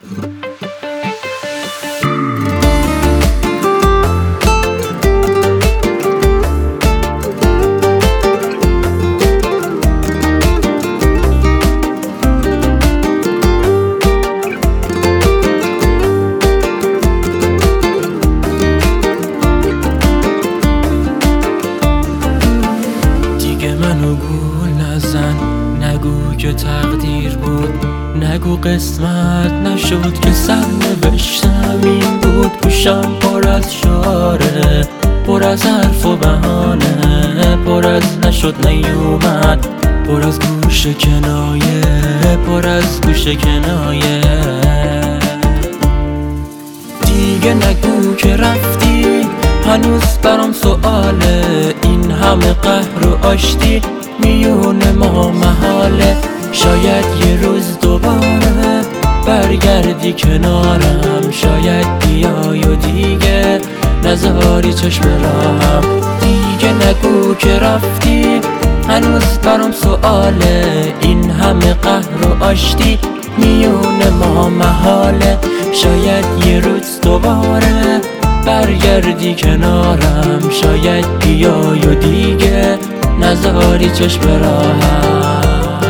منو گول نزن، نگو که تقدیر بود، نگو قسمت نشد که سرنوشتم این بود. گوشم پر از شاره، پر از حرف و بهانه، پر از نشد نیومد، پر از گوش کنایه، پر از گوش کنایه. دیگه نگو که رفتی، هنوز برام سؤاله، این همه قهر و آشتی میون ما محاله. شاید یه روز دوباره برگردی کنارم، شاید بیای و دیگه نذاری چشم راهم. دیگه نگو که رفتی، هنوز برام سؤاله، این همه قهر و آشتی میون ما محاله. شاید یه روز دوباره برگردی کنارم، شاید بیای و دیگه نذاری چشم راهم.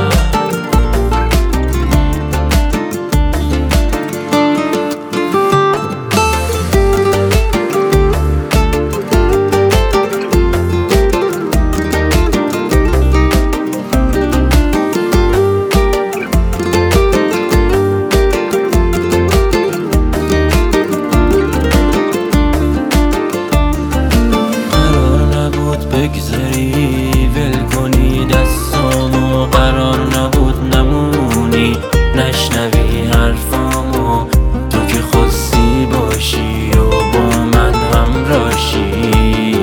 بگذری ول کنی دستامو، قرار نبود نمونی نشنوی حرفامو. تو که خواستی باشی و با من همراشی.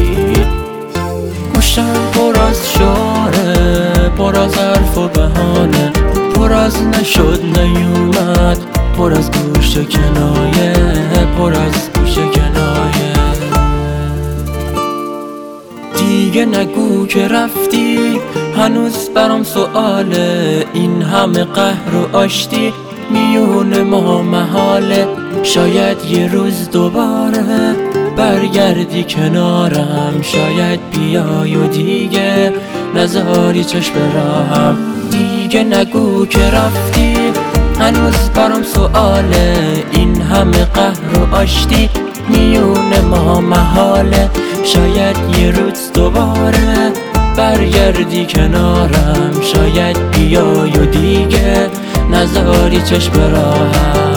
گوشم پر از شاره، پر از حرف و بهانه، پر از نشد نیومد، پر از گوش کنایه، پر از گوش کنایه. دیگه نگو که رفتی، هنوز برام سؤاله، این همه قهر و آشتی میون ما محاله. شاید یه روز دوباره برگردی کنارم، شاید بیای و دیگه نذاری چشم راهم. دیگه نگو که رفتی، هنوز برام سؤاله، این همه قهر و آشتی میون ما محاله. شاید یه روز دوباره برگردی کنارم، شاید بیای و دیگه نذاری چشم راهم.